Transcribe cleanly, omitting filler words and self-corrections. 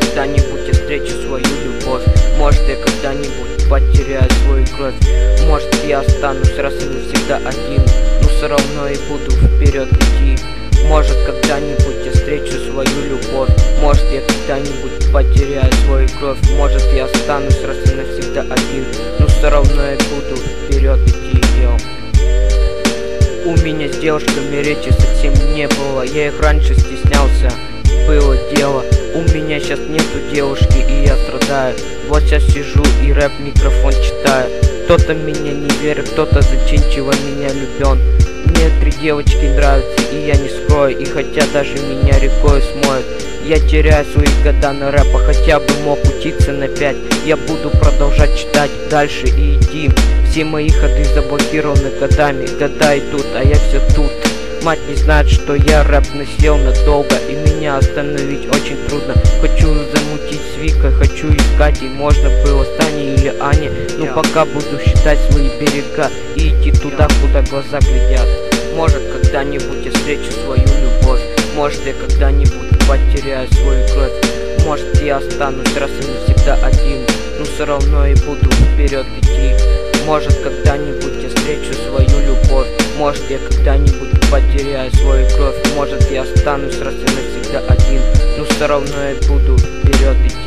когда-нибудь я встречу свою любовь. Может, я когда-нибудь потеряю свою кровь. Может, я останусь раз и навсегда один, но все равно и буду вперед идти. Может, когда-нибудь я встречу свою любовь. Может, я когда-нибудь потеряю свою кровь. Может, я останусь раз и навсегда один, но все равно я буду вперед идти. У меня с девушками речи совсем не было, я их раньше стеснялся, было дело. У меня сейчас нету девушки, и я страдаю. Вот сейчас сижу и рэп-микрофон читаю. Кто-то меня не верит, кто-то зачинчиво меня влюблен. Мне 3 девочки нравятся, и я не скрою. И хотя даже меня рекой смоют, я теряю свои года на рэпа. Хотя бы мог учиться на 5, я буду продолжать читать дальше и идти. Все мои ходы заблокированы годами, года идут, а я все тут. Мать не знает, что я рэп насел надолго, и меня остановить очень трудно. Хочу замутить с Викой, хочу искать, и можно было с Таней или Аней. Но пока буду считать свои берега и идти туда, куда глаза глядят. Может, когда-нибудь я встречу свою любовь. Может, я когда-нибудь потеряю свою кровь. Может, я останусь раз и навсегда один, но все равно и буду вперед идти. Может, когда-нибудь я встречу свою любовь. Может, я когда-нибудь потеряю свою кровь. Может, я останусь раз и навсегда один, но все равно я буду вперед идти.